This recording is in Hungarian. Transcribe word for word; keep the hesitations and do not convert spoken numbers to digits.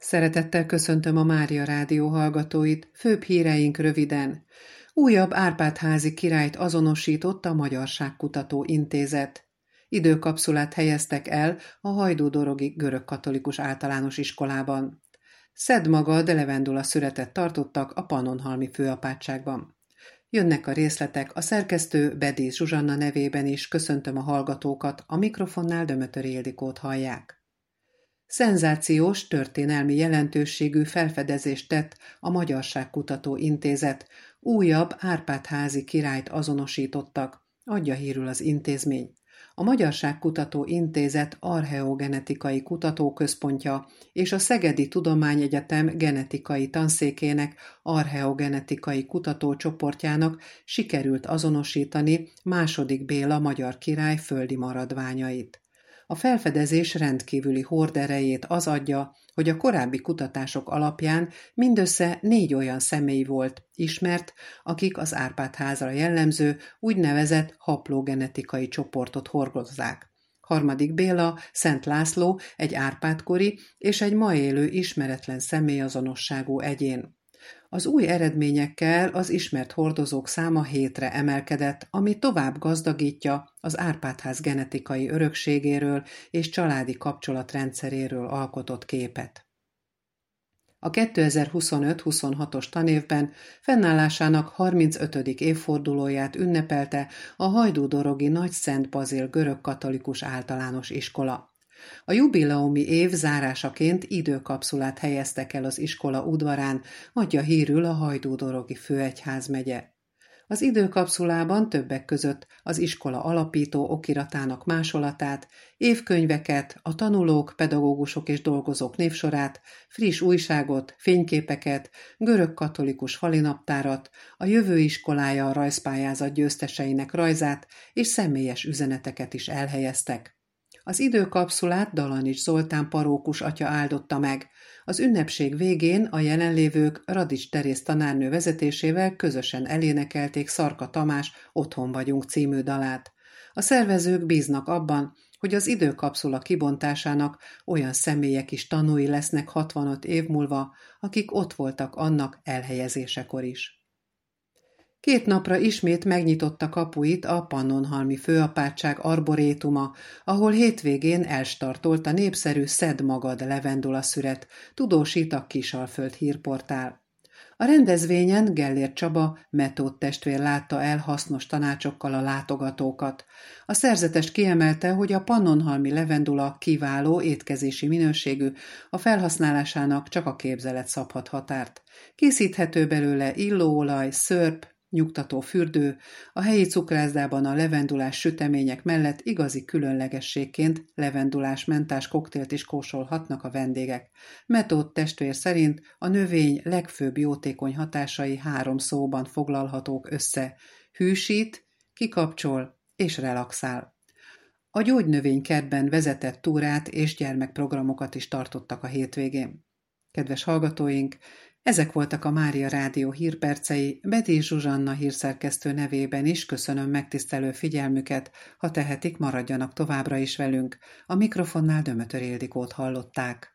Szeretettel köszöntöm a Mária Rádió hallgatóit, főbb híreink röviden. Újabb Árpád-házi királyt azonosított a Magyarságkutató Intézet. Időkapszulát helyeztek el a hajdúdorogi görögkatolikus általános iskolában. Szedmagad levendula szüretet tartottak a Pannonhalmi főapátságban. Jönnek a részletek, a szerkesztő Bedész Zsuzsanna nevében is köszöntöm a hallgatókat, a mikrofonnál Dömötöri Ildikót hallják. Szenzációs, történelmi jelentőségű felfedezést tett a Magyarságkutató Intézet, újabb Árpád-házi királyt azonosítottak, adja hírül az intézmény. A Magyarságkutató Intézet archeogenetikai kutatóközpontja és a Szegedi Tudományegyetem genetikai tanszékének archeogenetikai kutatócsoportjának sikerült azonosítani második Béla magyar király földi maradványait. A felfedezés rendkívüli horderejét az adja, hogy a korábbi kutatások alapján mindössze négy olyan személy volt ismert, akik az Árpád-házra jellemző úgynevezett haplógenetikai csoportot hordozzák. Harmadik Béla, Szent László egy Árpád-kori és egy ma élő ismeretlen személyazonosságú egyén. Az új eredményekkel az ismert hordozók száma hétre emelkedett, ami tovább gazdagítja az Árpád-ház genetikai örökségéről és családi kapcsolatrendszeréről alkotott képet. A kétezer-huszonöt-huszonhatos tanévben fennállásának harmincötödik évfordulóját ünnepelte a hajdúdorogi Nagy Szent Bazil görögkatolikus általános iskola. A jubileumi év zárásaként időkapszulát helyeztek el az iskola udvarán, adja hírül a hajdúdorogi főegyházmegye. Az időkapszulában többek között az iskola alapító okiratának másolatát, évkönyveket, a tanulók, pedagógusok és dolgozók névsorát, friss újságot, fényképeket, görögkatolikus falinaptárat, a jövő iskolája rajzpályázat győzteseinek rajzát és személyes üzeneteket is elhelyeztek. Az időkapszulát Dalanics Zoltán parókus atya áldotta meg. Az ünnepség végén a jelenlévők Radics Teréz tanárnő vezetésével közösen elénekelték Szarka Tamás Otthon vagyunk című dalát. A szervezők bíznak abban, hogy az időkapszula kibontásának olyan személyek is tanúi lesznek hatvanöt év múlva, akik ott voltak annak elhelyezésekor is. Két napra ismét megnyitotta kapuit a Pannonhalmi főapátság arborétuma, ahol hétvégén elstartolt a népszerű Szedmagad levendula szüret, tudósít a Kisalföld hírportál. A rendezvényen Gellért Csaba Metód testvér látta el hasznos tanácsokkal a látogatókat. A szerzetes kiemelte, hogy a pannonhalmi levendula kiváló étkezési minőségű, a felhasználásának csak a képzelet szabhat határt. Készíthető belőle illóolaj, szörp, nyugtató fürdő, a helyi cukrászdában a levendulás sütemények mellett igazi különlegességként levendulás mentás koktélt is kóstolhatnak a vendégek. Metód testvér szerint a növény legfőbb jótékony hatásai három szóban foglalhatók össze: hűsít, kikapcsol és relaxál. A gyógynövénykertben vezetett túrát és gyermekprogramokat is tartottak a hétvégén. Kedves hallgatóink, ezek voltak a Mária Rádió hírpercei, Bedész Zsuzsanna hírszerkesztő nevében is köszönöm megtisztelő figyelmüket, ha tehetik, maradjanak továbbra is velünk. A mikrofonnál Dömötöri Ildikót hallották.